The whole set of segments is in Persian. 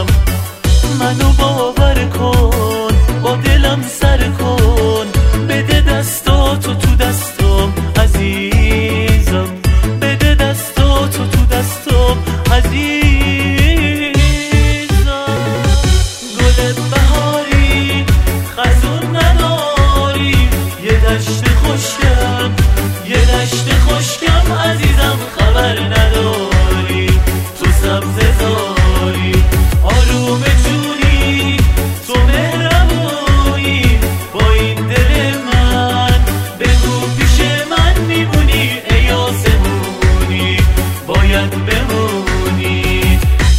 ندارم. منو باور کن، با دلم سر کن، بده دستاتو تو دستم عزیزم، بده دستاتو تو دستم عزیزم. گل بهاری خزون نداری، یه دشت خشکم، یه دشت خشکم عزیزم، خبر نداری تو سبزه زاری. آروم جونی تو مهربونی، با این دل من بگو پیش من میمونی ای آسمونی، باید بمونی.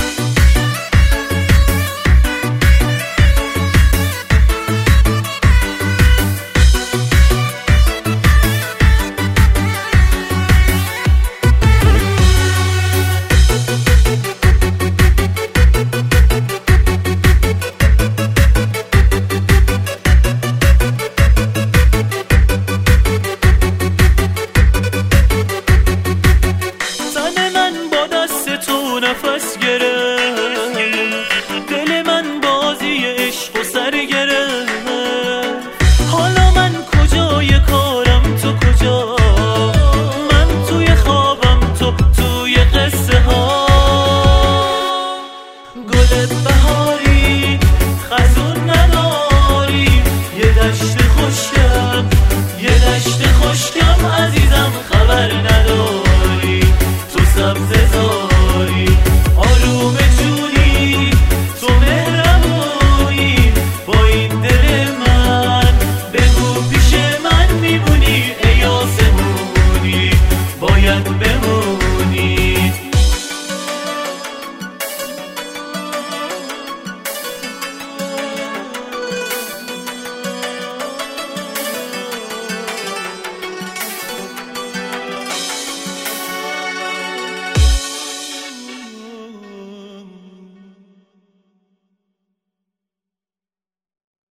نفس گرفت دل من، بازی عشق و سر گرفت. حالا من کجای کارم تو کجا، من توی خوابم تو توی قصه ها. گل بهاری خزون